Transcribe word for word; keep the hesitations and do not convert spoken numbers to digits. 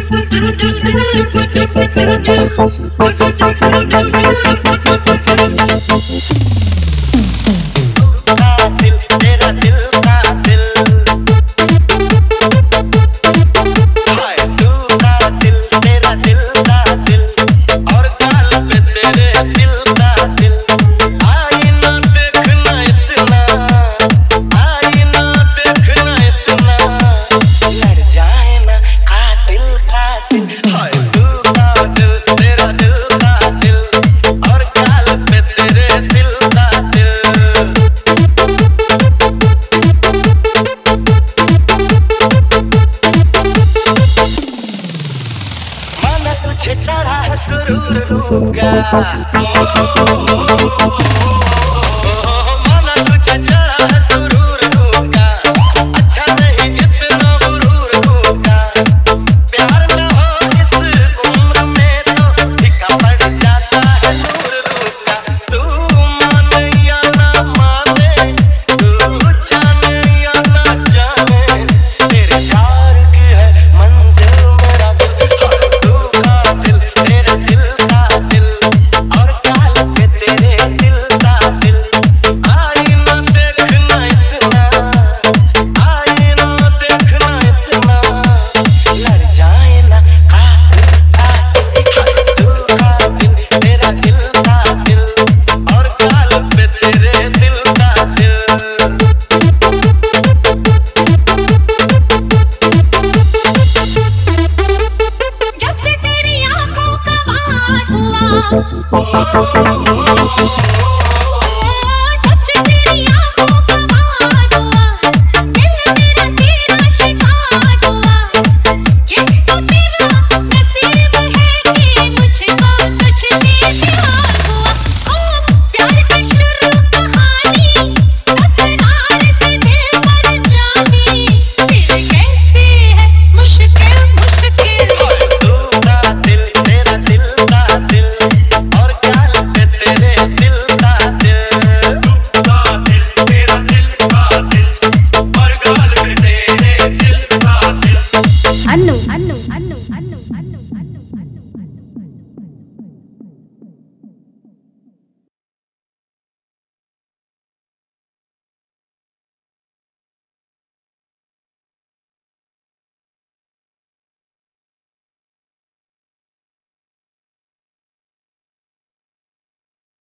चढ़ा सुरूर लूंगा माना तुझे चढ़ा सुरूर लूंगा अच्छा नहीं इतना गुरूर लूंगा प्यार न हो इस उम्र में तो फीका पड़ जाता है दूर लूंगा तू माने या ना माने तू जाने या ना जाने तेरे प्यार की है मंजिल मेरा दिल तू का दिल तेरे दिल का दिल और काल पे तेरे दिल का दिल आई ना देखना इतना आई ना देखना इतना लड़ जाए ना कातिल कातिल तू का दिल तेरा दिल का दिल और काल पे तेरे दिल का दिल जब से तेरी आंखों का वार हुआ जब से तेरी आंखों का वार हुआ दिल मेरा तेरा शिकार हुआ ये तो तेरा नसीब है कि मुझको तुझसे प्यार हुआ ओ प्यार की शुरू कहानी तकरार से दिल पर जानी फिर कैसी है मुश्किल मुश्किल तू का दिल तेरा दिल का दिल और काल पे तेरे दिल का दिल तू का दिल तेरा दिल का दिल और काल पे तेरे दिल का दिल अन्नू अन्नू अन्नू अन्नू अन्नू